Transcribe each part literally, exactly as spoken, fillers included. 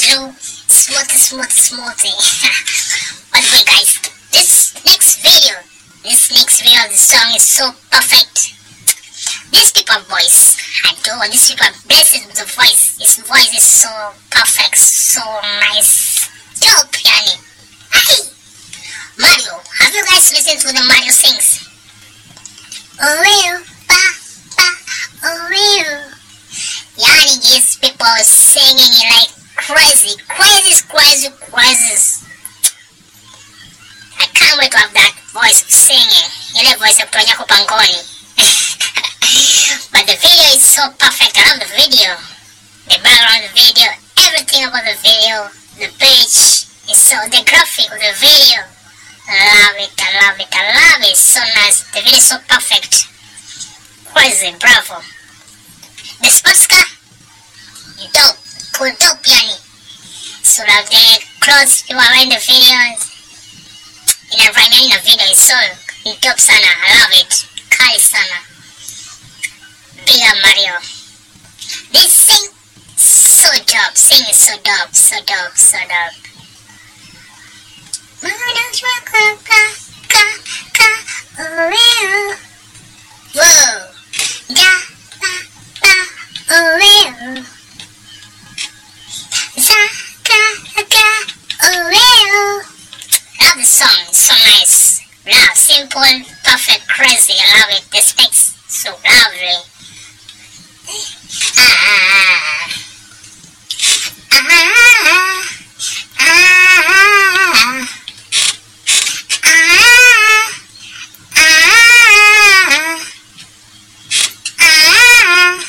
through smooth, smooth, smoothly. By the way, guys, this next video, this next video of the song is so perfect. These people voice, I do, these people are blessed with the voice. His voice is so perfect, so nice. Dope, yani. Hey! Mario, have you guys listened to the Mario sings? Oh, well, ba, ba, oh, well. Yani, these people are singing it like crazy, crazy, crazy, crazy. I can't wait to have that voice of singing. Ile voice of Tonya Kupangoni. But the video is so perfect. I love the video. The background of the video, everything about the video, the page is so, the graphic of the video. I love it, I love it, I love it. So nice. The video is so perfect. Crazy, bravo. The sports car, dope, cool, dope, yani. So love the clothes people are in the videos. In a right now in the video is so dope sana. I love it. Kali sana. Big up Mario. This sing so dope. Sing is so dope, so dope, so dope. Whoa. Da da da oh Za ga ga oh. Love the song, it's so nice. Love, simple, perfect, crazy. I love it. This makes so lovely. Ah, ah, ah, ah, ah,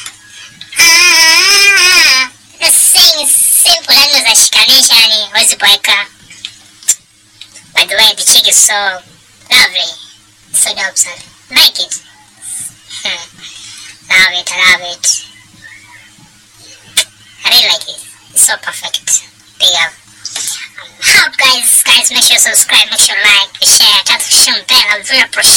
ah. The sing is simple. I know that shikanisha yani huwezi boeka. By the way, the chick is so lovely, so dope, son. Like it. Hmm. Love it, I love it. I really like it. It's so perfect. Big up. I'm out, guys. Guys, make sure you subscribe, make sure you like, share, tap the bell. I really appreciate